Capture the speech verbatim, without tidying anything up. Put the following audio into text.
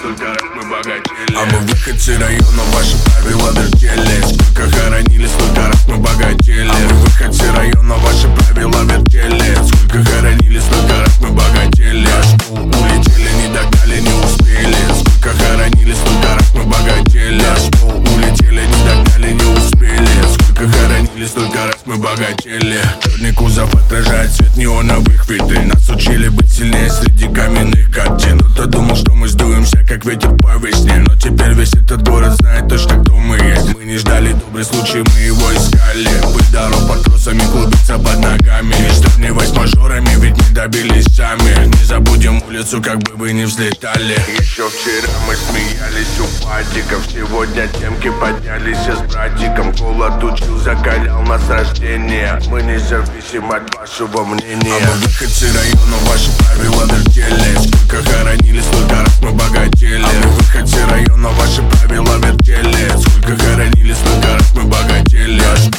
столько раз мы богатели. А мы выходцы района, ваши правила вертели. Сколько хоронили, столько раз мы богатели. А мы выходцы района, ваши правила вертели. Сколько хоронили, столько раз мы богатели. Наш пол улетели, не догнали, не успели. Сколько хоронили, столько раз мы богатели. Наш пол улетели, не догнали, не успели. Сколько хоронили, столько раз мы богатели. Черный кузов отражает свет неоновых витрин. Нас учили быть сильнее среди каменных картин. Кто-то думал, что мы сдуемся, как ветер по весне. Но теперь весь этот город знает точно, кто мы есть. Мы не ждали добрый случай, мы его искали. Быть дорог под кроссами, клубиться под ногами. Не сравнивать с мажорами, ведь не добились сами. Не забудем улицу, как бы вы не взлетали. Еще вчера мы смеялись у патиков. Сегодня темки поднялись с братиком. Голод учил, закалял нас с рождения. Мы не зависим от вашего мнения. А мы выходцы района, ваши правила вертели. Сколько хоронили, столько раз мы богатели. А мы выходцы района, ваши правила вертели. Сколько хоронили, столько раз мы богатели. Наш